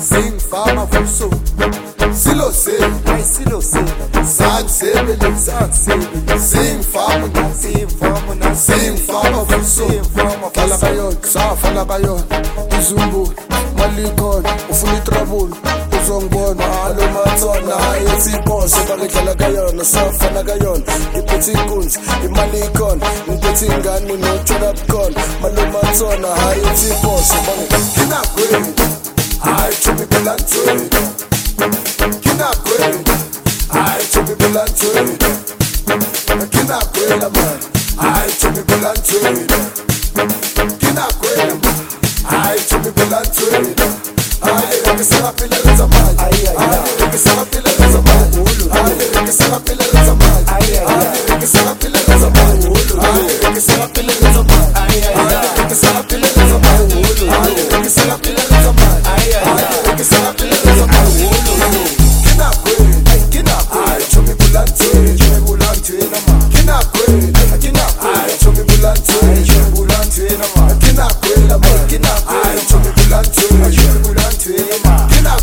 Sing fama vuso Silo se Ai silo se Sang sebele Sing fama Sing fama vuso Fala bayon, sa fala bayon Izumbu, malikon Ufuni trouble uzongibona alo mathona ayethi boss bakudlala kayona safana kayona ngiphethe inkunzi imali ikhona ngiphethe ingane no-trap khona malumathona ayethi boss kinagwe hayi chomi belantwe kinagwe hayi chomi belantwe kinagwe la man hayi chomi belantwe kinagwe la man hayi chomi belantwe que se la pila de zamay, que se la pila de zamay, que se la pila de zamay, que se la pila de zamay, que se la pila de zamay, que se la pila de zamay, que se la pila de zamay, que se la pila de zamay. Kinakwe, chomi bulante na ma. Kinakwe, chomi bulante na ma. Kinakwe la ma. Kinakwe, chomi bulante na ma.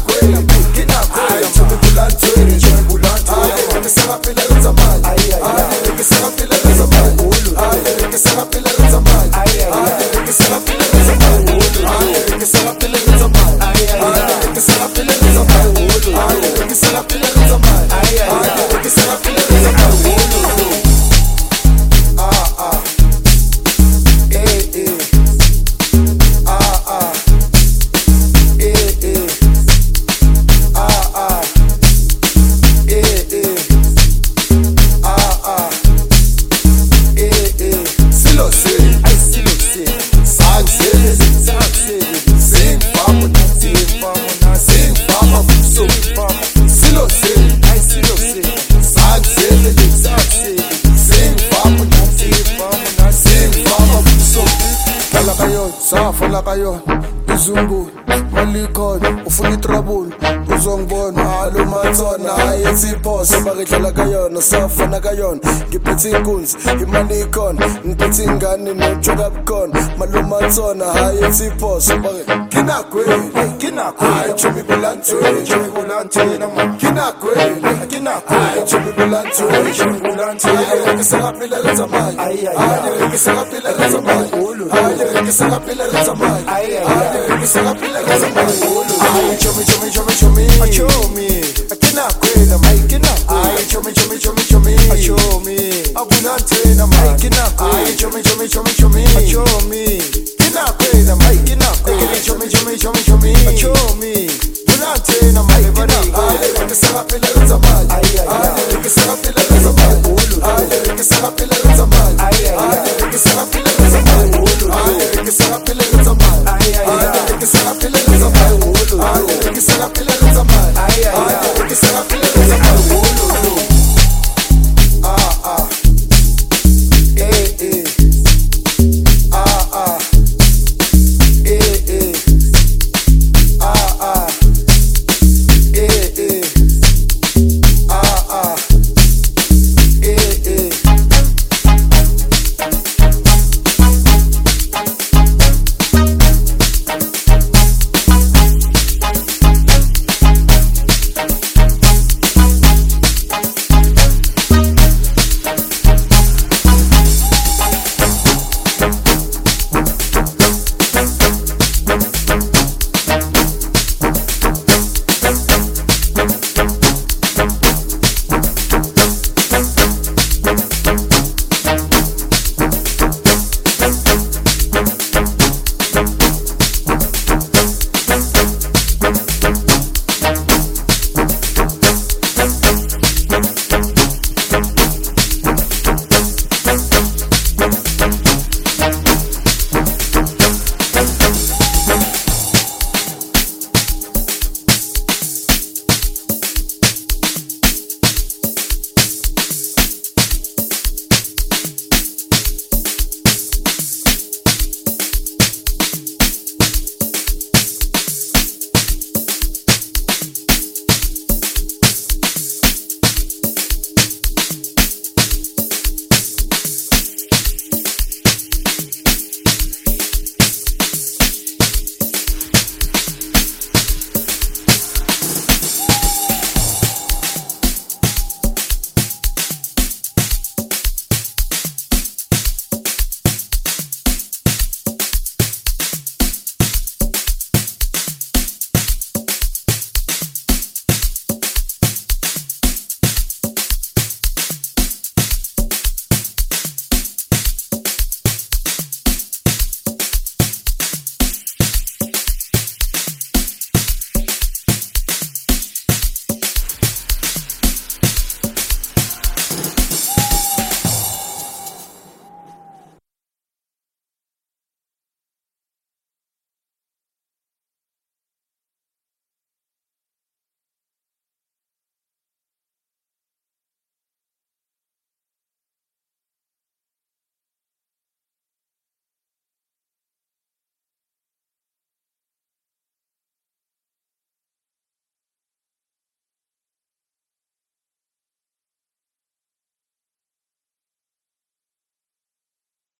Fala bayon, izumbu, malikon, ufuni trouble, uzongibona alo mathona ayethi boss bakudlala kayona safana kayona ngiphethe inkunzi imali ikhona ngiphethe ingane no-trap khona malumathona ayethi boss kinagwe hayi chomi bulantwe na ma kinagwe hayi chomi bulantwe que se la pila de zamay que se la pila de zamay que se la pila de zamay que se la pila de zamay chomi kinagwe na ma kinagwe chomi abulante na ma kinagwe chomi kinagwe na ma kinagwe chomi